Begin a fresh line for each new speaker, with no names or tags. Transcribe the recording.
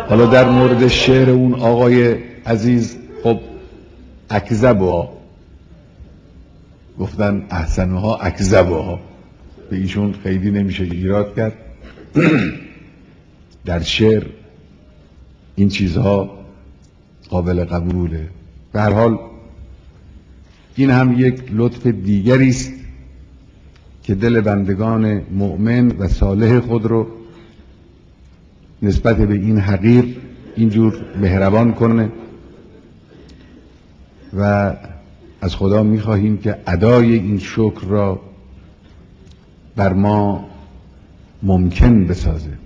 حالا در مورد شعر اون آقای عزیز، خب اکذبها گفتن، احسنها اکذبها، به ایشون خیلی نمیشه ایراد کرد. در شعر این چیزها قابل قبوله. به هر حال این هم یک لطف دیگری است که دل بندگان مؤمن و صالح خود رو نسبت به این حقیر اینجور مهربان کنه و از خدا میخواهیم که ادای این شکر را بر ما ممکن بسازه.